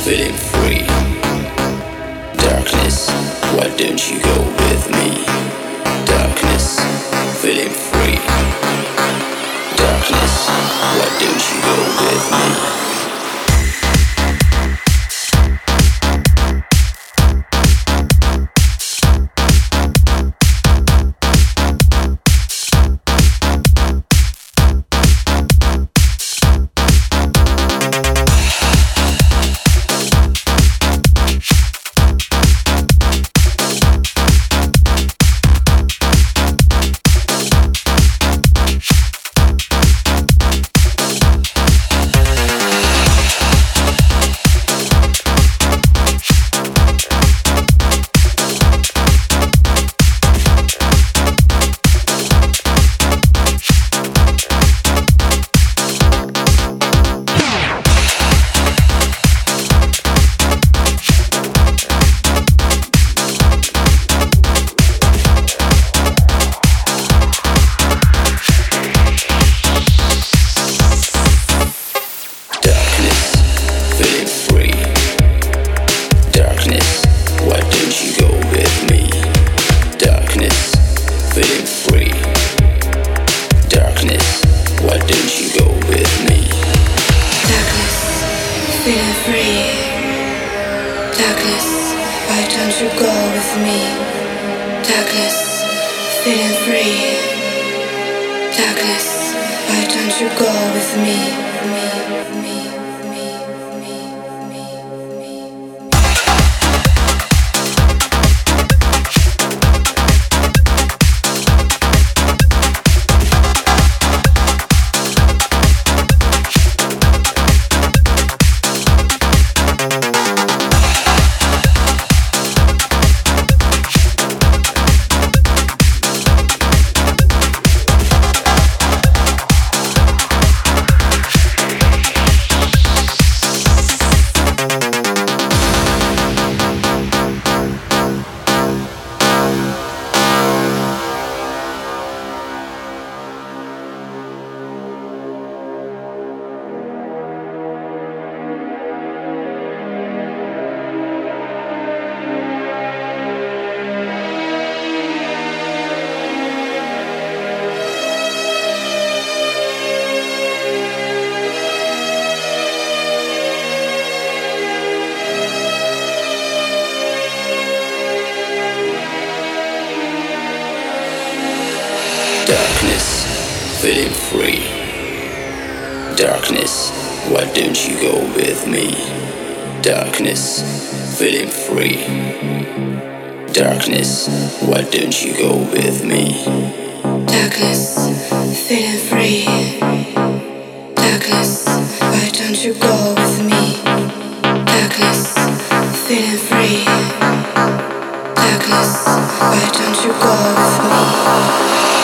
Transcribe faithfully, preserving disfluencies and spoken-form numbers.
feeling free. Darkness, why don't you go with me? Darkness, feeling free. Darkness, why don't you go with me? Darkness, feeling free. Darkness, why don't you go with me? Darkness, feeling free. Darkness, why don't you go with me? Darkness, feeling free. Darkness, why don't you go with me? Darkness, feeling free. Darkness, why don't you go with me?